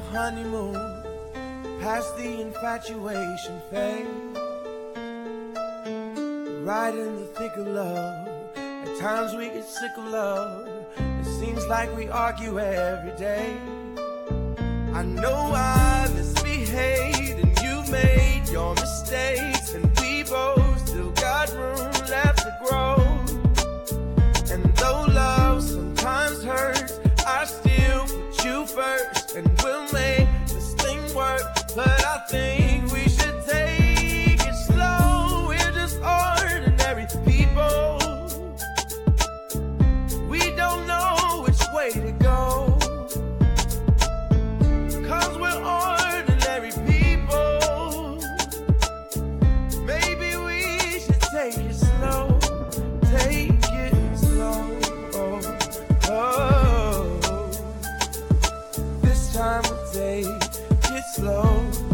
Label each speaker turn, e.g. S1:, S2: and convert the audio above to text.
S1: honeymoon, past the infatuation phase. Right in the thick of love. At times we get sick of love. It seems like we argue every day. I know I misbehaved and you made your mistakes, and we both still got room left to grow. And though love sometimes hurts, I still put you first, and we'll make this thing work. But I think we should take it slow. We're just ordinary people. We don't know which way to go, 'cause we're ordinary people. Maybe we should take it slow. Take it slow. Oh, oh. This time we'll take it slow.